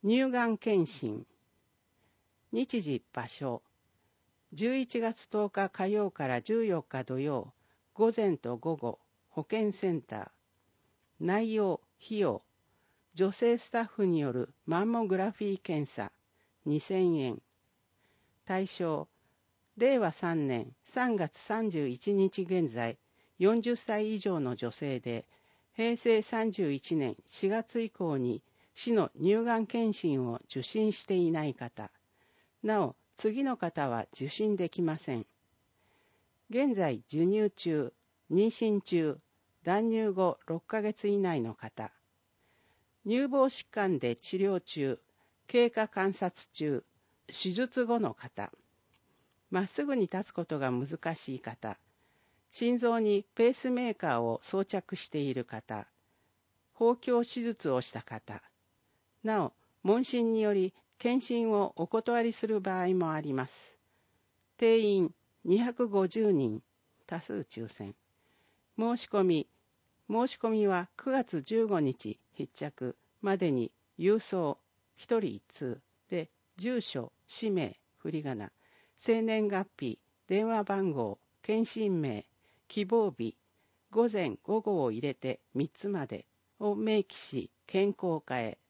乳がん検診。日時場所。11月10日火曜から14日土曜、午前と午後、保健センター。内容、費用。女性スタッフによるマンモグラフィー検査、2000円。対象、令和3年3月31日現在、40歳以上の女性で、平成31年4月以降に市の乳がん検診を受診していない方。なお、次の方は受診できません。現在授乳中、妊娠中、断乳後6ヶ月以内の方。乳房疾患で治療中、経過観察中、手術後の方。まっすぐに立つことが難しい方。心臓にペースメーカーを装着している方。包協手術をした方。なお、問診により検診をお断りする場合もあります。定員250人、多数抽選。申し込みは9月15日必着までに郵送1人1通で、住所、氏名、振り仮名、生年月日、電話番号、検診名、希望日、午前午後を入れて3つまでを明記し、健康課へ。